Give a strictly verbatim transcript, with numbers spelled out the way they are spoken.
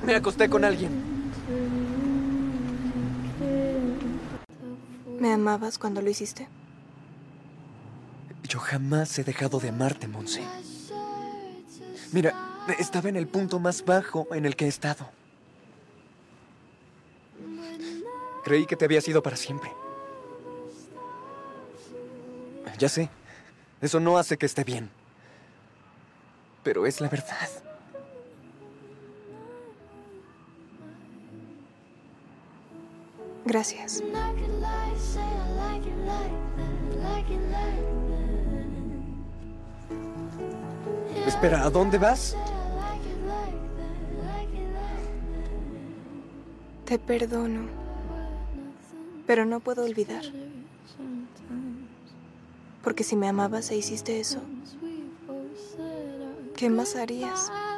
Me acosté con alguien. ¿Me amabas cuando lo hiciste? Yo jamás he dejado de amarte, Monse. Mira, estaba en el punto más bajo en el que he estado. Creí que te había sido para siempre. Ya sé, eso no hace que esté bien. Pero es la verdad. Gracias. Espera, ¿a dónde vas? Te perdono, pero no puedo olvidar. Porque si me amabas e hiciste eso, ¿qué más harías?